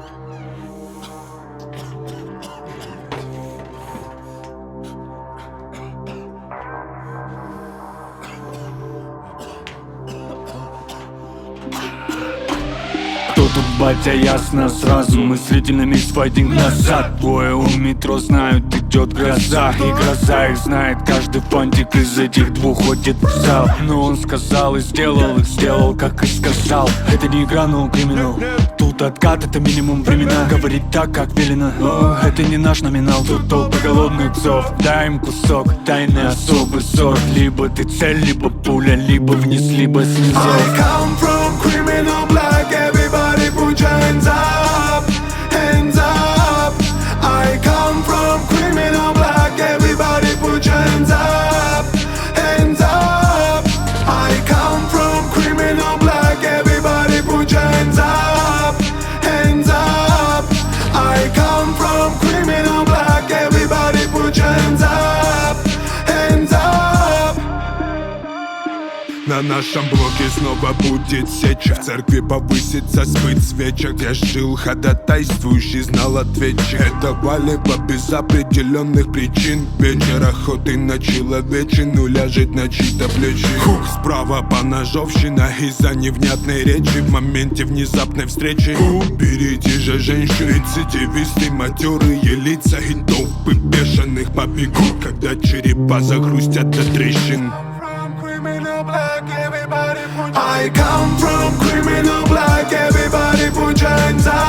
Кто тут батя, ясно сразу. Мыслительными сводим назад. Двое у метро знают, идет гроза. И гроза их знает, каждый фантик из этих двух ходит в зал. Но он сказал и сделал, их сделал, как и сказал. Это не игра, но криминал. Тут откат, это минимум времена. Говорит так, как велено. О, это не наш номинал, тут толпы голодных псов. Дай им кусок, тайный особый сорт. Либо ты цель, либо пуля, либо вниз, либо снизу. I come from criminal black, everybody put your hands up, hands up. I come from criminal black, everybody put your hands up, hands up. I come from criminal black, everybody put your hands up, hands up. I come from criminal black, everybody put your hands up, hands up. На нашем блоке снова будет сеча. В церкви повысится спыт свеча. Где жил ходатайствующий, знал ответчик. Этого либо без определенных причин. Вечер охоты на человечину ляжет на чьи-то плечи. Хук, справа поножовщина из-за невнятной речи. В моменте внезапной встречи впереди же женщин. Рецидивисты, матерые лица и толпы бешеных побегут, когда черепа загрустят до трещин. I come from criminal black, everybody put your hands up.